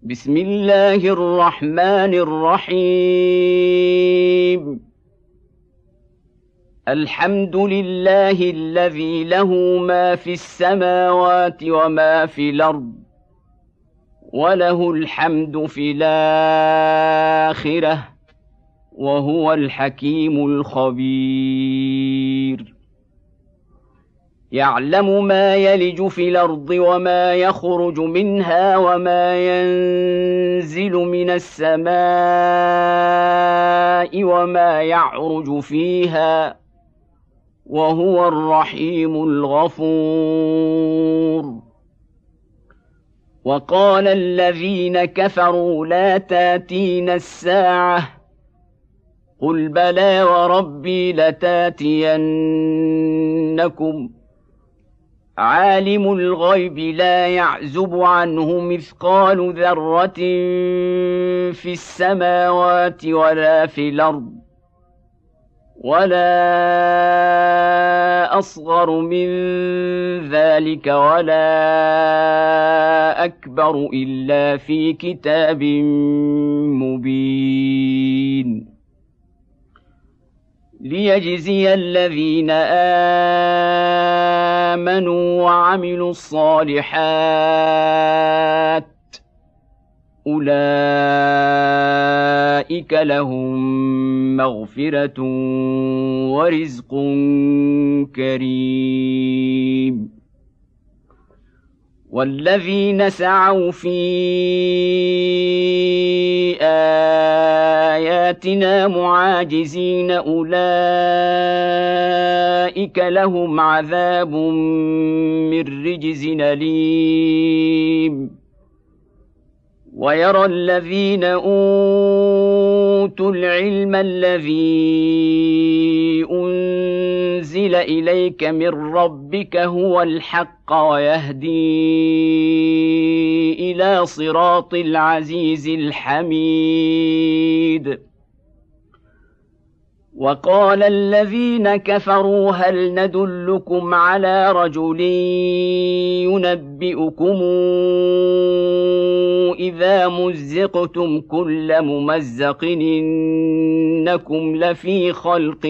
بسم الله الرحمن الرحيم. الحمد لله الذي له ما في السماوات وما في الأرض، وله الحمد في الآخرة، وهو الحكيم الخبير. يعلم ما يلج في الأرض وما يخرج منها وما ينزل من السماء وما يعرج فيها، وهو الرحيم الغفور. وقال الذين كفروا لا تاتين الساعة، قل بلى وربي لتاتينكم، عالم الغيب لا يعزب عنه مثقال ذرة في السماوات ولا في الأرض، ولا أصغر من ذلك ولا أكبر إلا في كتاب مبين، ليجزي الذين آمنوا وعملوا الصالحات، أولئك لهم مغفرة ورزق كريم. والذين سعوا في آياتنا معاجزين أولئك لهم عذاب من رجز أليم. ويرى الذين أوتوا العلم الذي أنزل إليك من ربك هو الحق ويهدي إلى صراط العزيز الحميد. وقال الذين كفروا هل ندلكم على رجل ينبئكم إذا مزقتم كل ممزق إنكم لفي خلق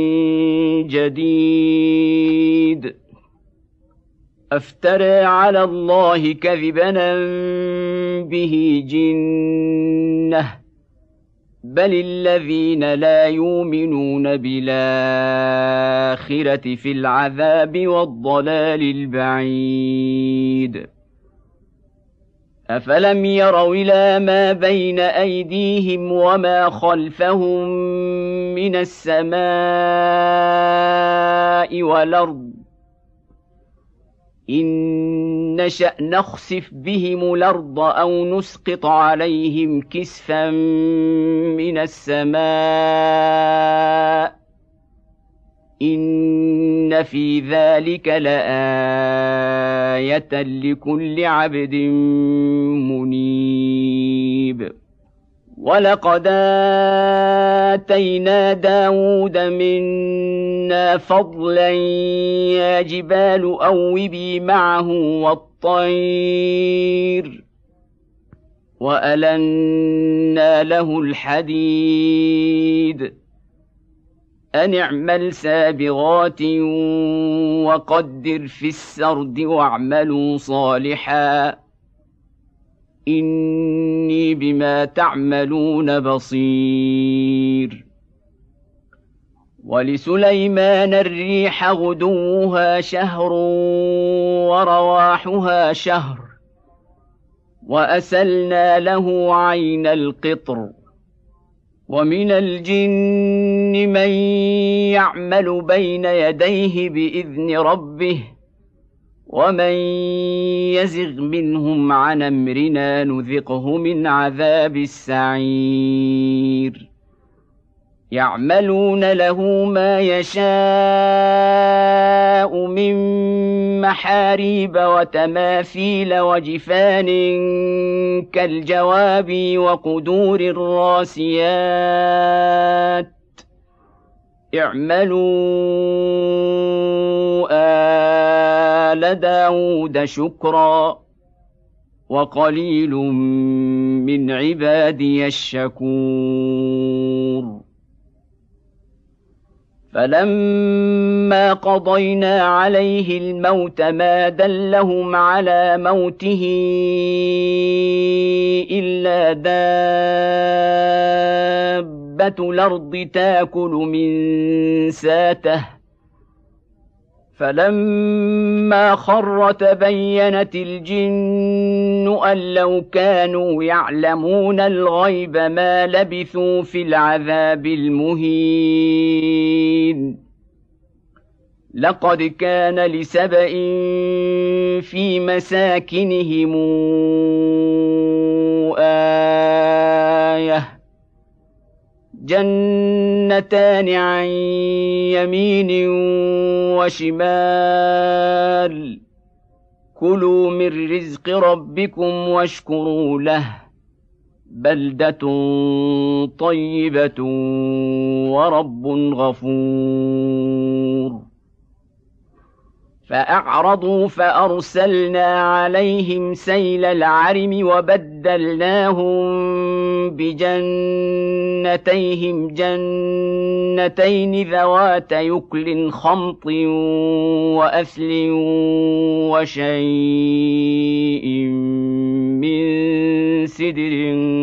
جديد، أفترى على الله كذبا به جنة، بل الذين لا يؤمنون بالآخرة في العذاب والضلال البعيد. أفلم يروا إلى ما بين أيديهم وما خلفهم من السماء والأرض، إن نشأ نخسف بهم الأرض أو نسقط عليهم كسفا من السماء، إن في ذلك لآية لكل عبد منيب. ولقد آتينا داود منا فضلا يا جبال أوبي معه والطير، وألنا له الحديد، أن اعمل سابغات وقدر في السرد واعملوا صالحا إني بما تعملون بصير. ولسليمان الريح غدوها شهر ورواحها شهر، وأسلنا له عين القطر. ومن الجن من يعمل بين يديه بإذن ربه، ومن يزغ منهم عن أمرنا نذقه من عذاب السعير. يعملون له ما يشاء من محاريب وتماثيل وجفان كالجواب وقدور الراسيات، اعملوا آل داود شكرا وقليل من عبادي الشكور فلما قضينا عليه الموت ما دلهم على موته إلا دابة الأرض تأكل من ساته فلما خر تبينت الجن أن لو كانوا يعلمون الغيب ما لبثوا في العذاب المهين لقد كان لسبإ في مساكنهم آية جنتان عن يمين وشمال كلوا من رزق ربكم واشكروا له بلدة طيبة ورب غفور فأعرضوا فأرسلنا عليهم سيل العرم وبدلناهم بجنتيهم جنتين ذوات يكل خمط وأثل وشيء من سدر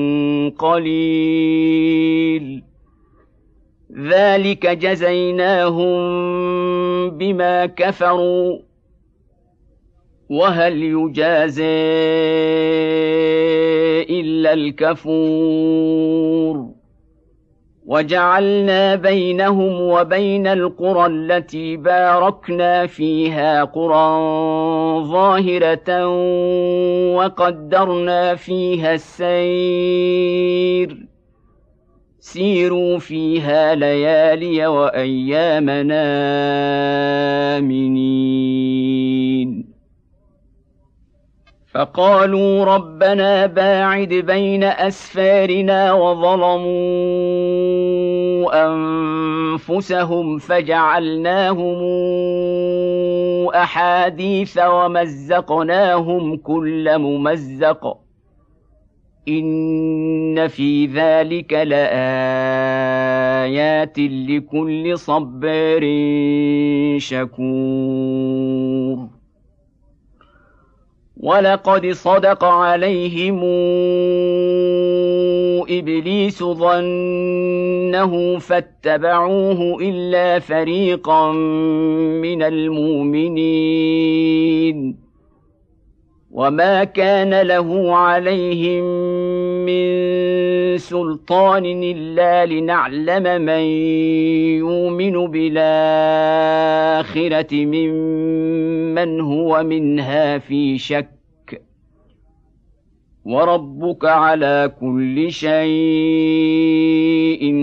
قليل ذلك جزيناهم بما كفروا وهل يجازى إلا الكفور وجعلنا بينهم وبين القرى التي باركنا فيها قرى ظاهرة وقدرنا فيها السير سيروا فيها ليالي وأيامنا آمنين فقالوا ربنا باعد بين أسفارنا وظلموا أنفسهم فجعلناهم أحاديث ومزقناهم كل ممزق إن في ذلك لآيات لكل صبار شكور ولقد صدق عليهم إبليس ظنه فاتبعوه إلا فريقا من المؤمنين وما كان له عليهم من سلطان إلا لنعلم من يؤمن بالآخرة ممن هو منها في شك وربك على كل شيء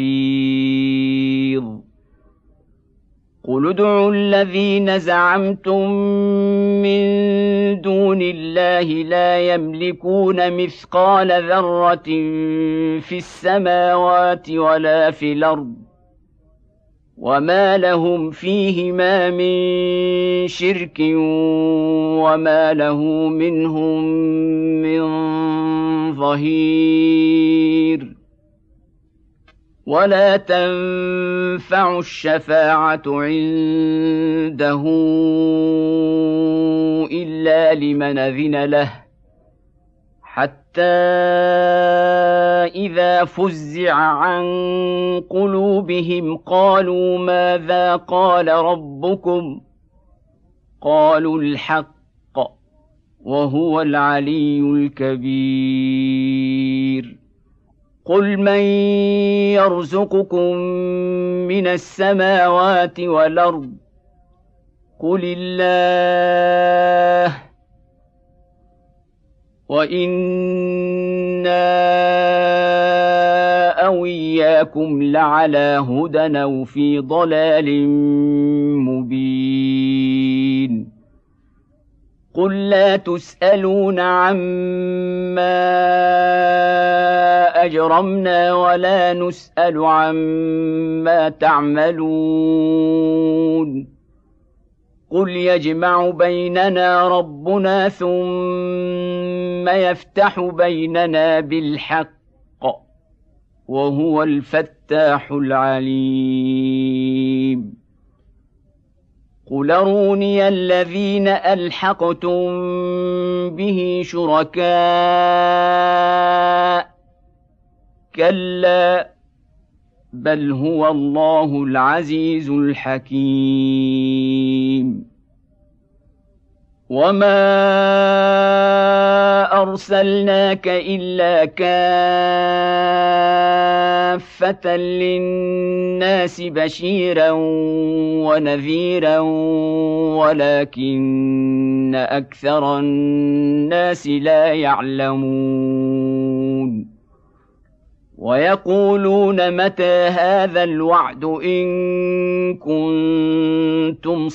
حفيظ قل ادعوا الذين زعمتم من دون الله لا يملكون مثقال ذرة في السماوات ولا في الأرض وما لهم فيهما من شرك وما له منهم من ظهير ولا تنفع الشفاعة عنده إلا لمن أذن له حتى إذا فزع عن قلوبهم قالوا ماذا قال ربكم قالوا الحق وهو العلي الكبير قل من يرزقكم من السماوات والأرض قل الله وإنا أو إياكم لعلى هدى أو في ضلال مبين قل لا تسألون عما أجرمنا ولا نسأل عما تعملون قل يجمع بيننا ربنا ثم يفتح بيننا وبين عباده يوم القيامة فيما كنتم فيه تختلفون قل يجمع بيننا ربنا ثم ثم يفتح بيننا بالحق وهو الفتاح العليم قل أروني الذين ألحقتم به شركاء كلا بل هو الله العزيز الحكيم وما أرسلناك إلا كافة للناس بشيرا ونذيرا ولكن أكثر الناس لا يعلمون ويقولون متى هذا الوعد إن كنتم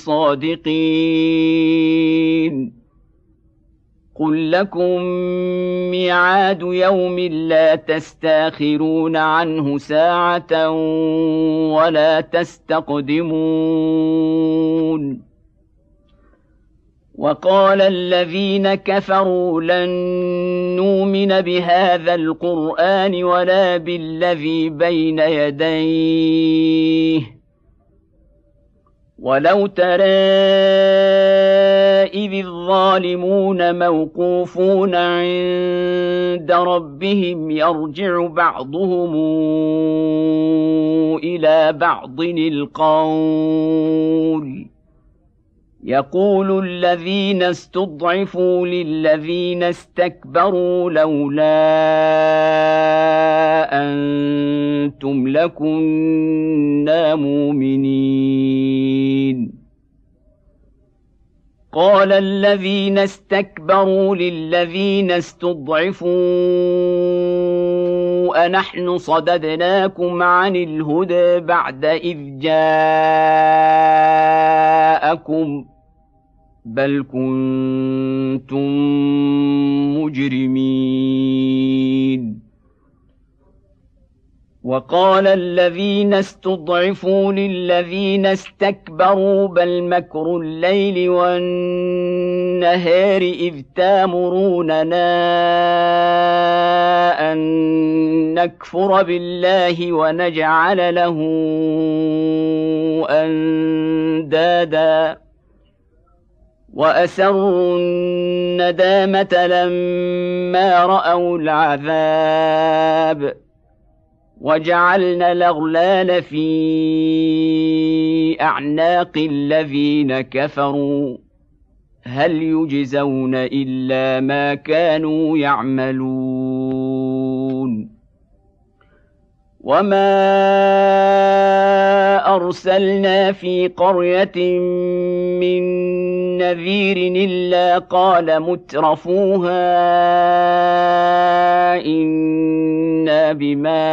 صادقين قل لكم ميعاد يوم لا تستاخرون عنه ساعة ولا تستقدمون وقال الذين كفروا لن نؤمن بهذا القرآن ولا بالذي بين يديه ولو ترى إذ الظالمون موقوفون عند ربهم يرجع بعضهم إلى بعض القول يقول الذين استضعفوا للذين استكبروا لولا أنتم لكنا مؤمنين قال الذين استكبروا للذين استضعفوا أنحن صددناكم عن الهدى بعد إذ جاءكم بل كنتم مجرمين وقال الذين استضعفوا للذين استكبروا بل مكر الليل والنهار إذ تامروننا أن نكفر بالله ونجعل له أندادا وأسروا الندامة لما رأوا العذاب وجعلنا الأغلال في أعناق الذين كفروا هل يجزون إلا ما كانوا يعملون وما أرسلنا في قرية من نذير إلا قال مترفوها إنا بما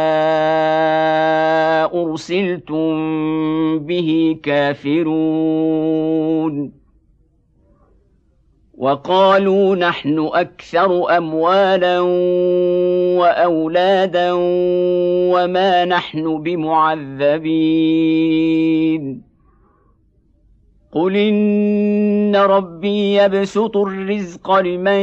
أرسلتم به كافرون وقالوا نحن أكثر أموالا وأولادا وما نحن بمعذبين قل إن ربي يبسط الرزق لمن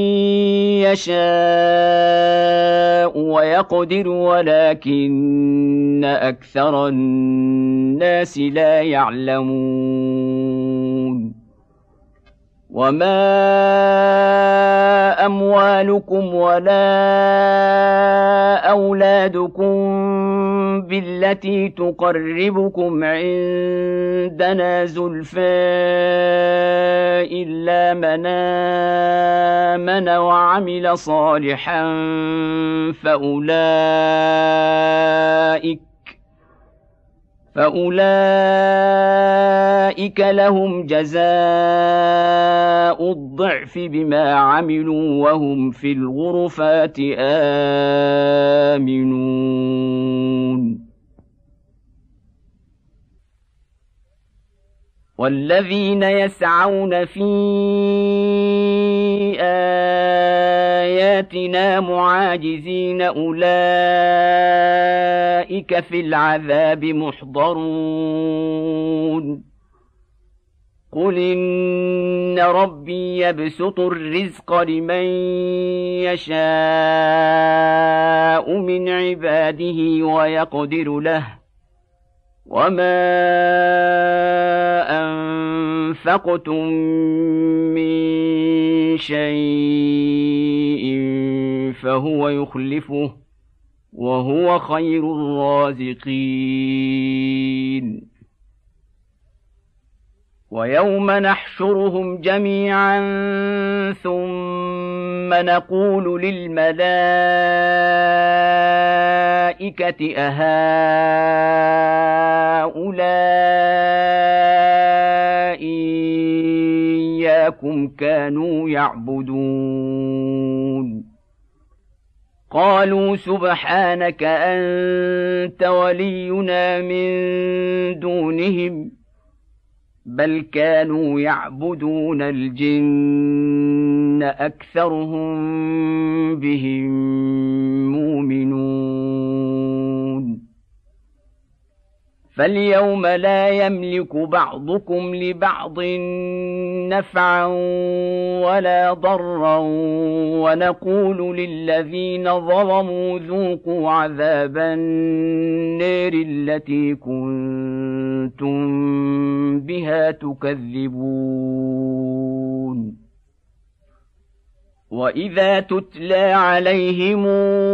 يشاء ويقدر ولكن أكثر الناس لا يعلمون وما أموالكم ولا أولادكم بالتي تقربكم عندنا زلفى إلا من آمن وعمل صالحا فأولئك لهم جزاء الضعف بما عملوا وهم في الغرفات آمنون والذين يسعون في آياتنا معاجزين أولئك في العذاب محضرون قل إن ربي يبسط الرزق لمن يشاء من عباده ويقدر له وما أنفقتم من شيء فهو يخلفه وهو خير الرازقين ويوم نحشرهم جميعا ثم نقول للملائكة أهؤلاء إياكم كانوا يعبدون قالوا سبحانك أنت ولينا من دونهم بل كانوا يعبدون الجن أكثرهم بهم مؤمنون فاليوم لا يملك بعضكم لبعض نفعا ولا ضرا ونقول للذين ظلموا ذوقوا عذاب النار التي كنتم بها تكذبون وإذا تتلى عليهم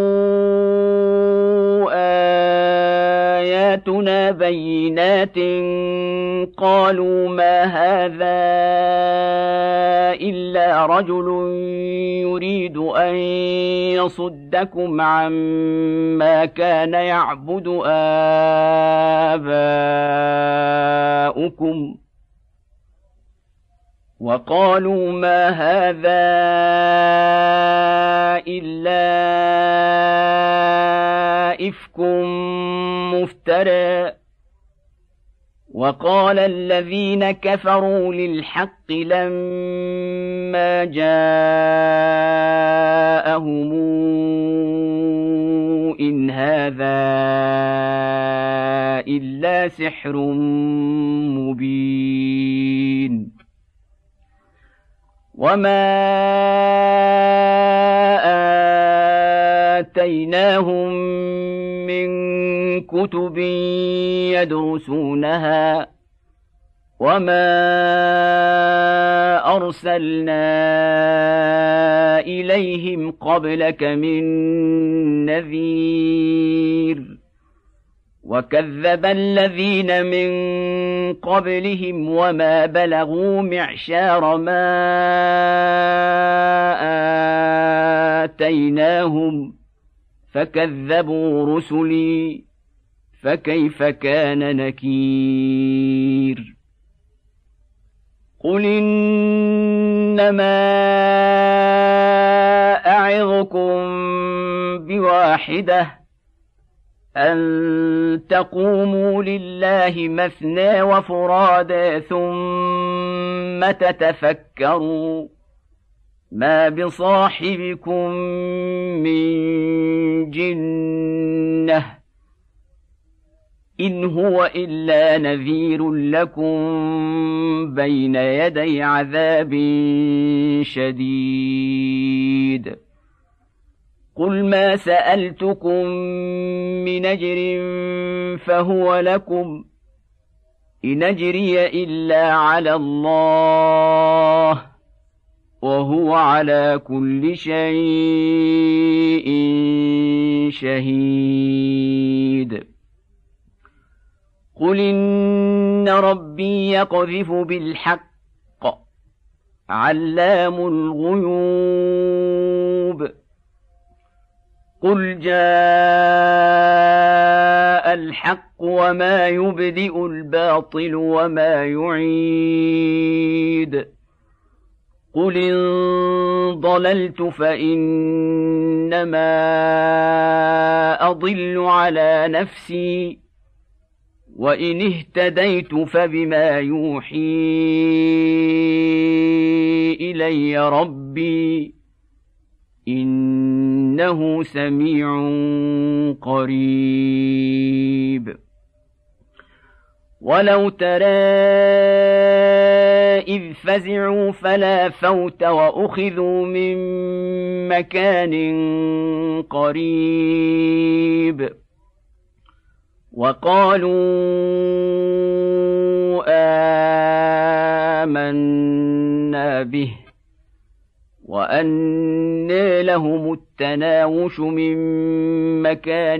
آياتنا بينات قالوا ما هذا إلا رجل يريد أن يصدكم عما كان يعبد آباؤكم وقالوا ما هذا إلا إفك مفترى وقال الذين كفروا للحق لما جاءهم إن هذا إلا سحر مبين وما آتيناهم من كتب يدرسونها وما أرسلنا إليهم قبلك من نذير وكذب الذين من قبلهم وما بلغوا معشار ما آتيناهم فكذبوا رسلي فكيف كان نكير قل إنما أعظكم بواحدة أن تقوموا لله مثنى وفرادى ثم تتفكروا ما بصاحبكم من جنة إن هو إلا نذير لكم بين يدي عذاب شديد قل ما سألتكم من أجر فهو لكم إن أجري إلا على الله وهو على كل شيء شهيد قل إن ربي يقذف بالحق علام الغيوب قل جاء الحق وما يبدئ الباطل وما يعيد قل إن ضللت فإنما أضل على نفسي وإن اهتديت فبما يوحي إلي ربي إنه سميع قريب ولو ترى إذ فزعوا فلا فوت وأخذوا من مكان قريب وقالوا آمنا به وأنى لهم التناوش من مكان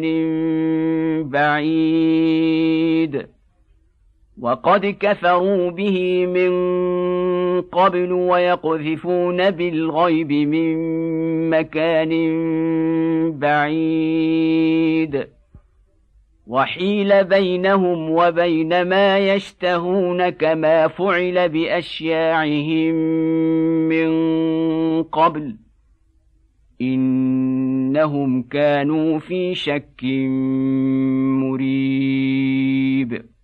بعيد وقد كفروا به من قبل ويقذفون بالغيب من مكان بعيد وحيل بينهم وبين ما يشتهون كما فعل بأشياعهم من قبل إنهم كانوا في شك مريب